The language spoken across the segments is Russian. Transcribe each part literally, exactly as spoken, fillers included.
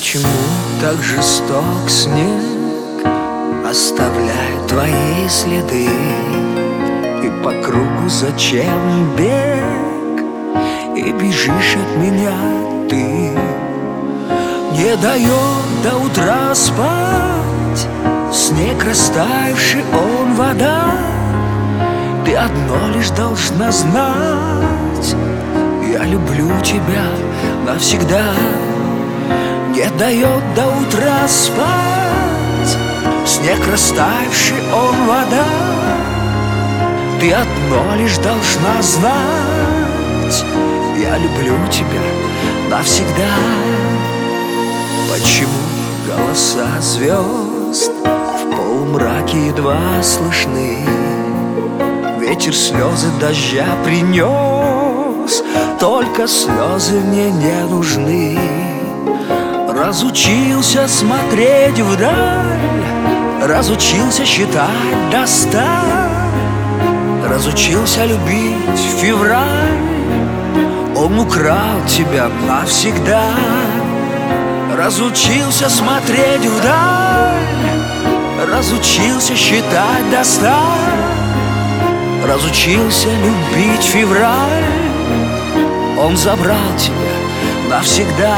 Почему так жесток снег оставляет твои следы? И по кругу зачем бег? И бежишь от меня ты. Не дает до утра спать снег растаявший, он вода. Ты одно лишь должна знать: я люблю тебя навсегда. Не дает до утра спать снег растаявший, он вода. Ты одно лишь должна знать: я люблю тебя навсегда. Почему голоса звезд в полумраке едва слышны? Ветер слезы дождя принес, только слезы мне не нужны. Разучился смотреть вдаль, разучился считать до ста, разучился любить февраль. Он украл тебя навсегда. Разучился смотреть вдаль, разучился считать до ста, разучился любить февраль. Он забрал тебя навсегда.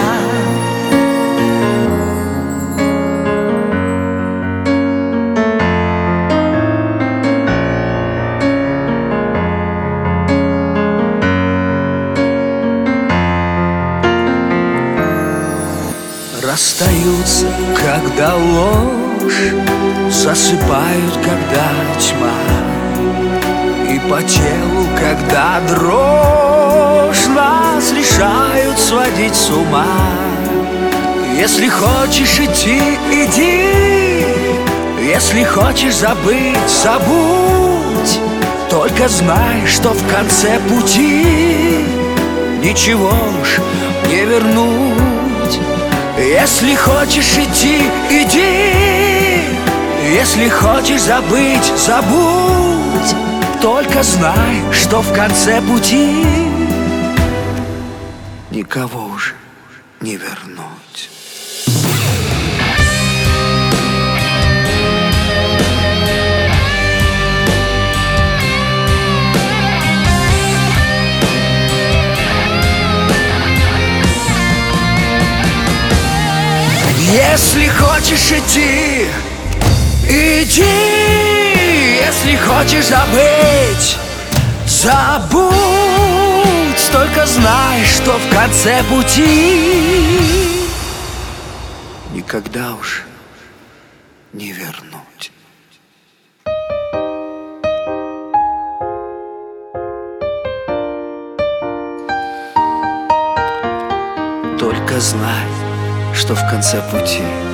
Расстаются, когда ложь, засыпают, когда тьма, и по телу, когда дрожь, нас решают сводить с ума. Если хочешь идти, иди, если хочешь забыть, забудь. Только знай, что в конце пути ничего уж не вернуть. Если хочешь идти, иди, если хочешь забыть, забудь. Только знай, что в конце пути никого уже не вернуть. Если хочешь идти, иди, если хочешь забыть, забудь. Только знай, что в конце пути никогда уж не вернуть. Только знай, что в конце пути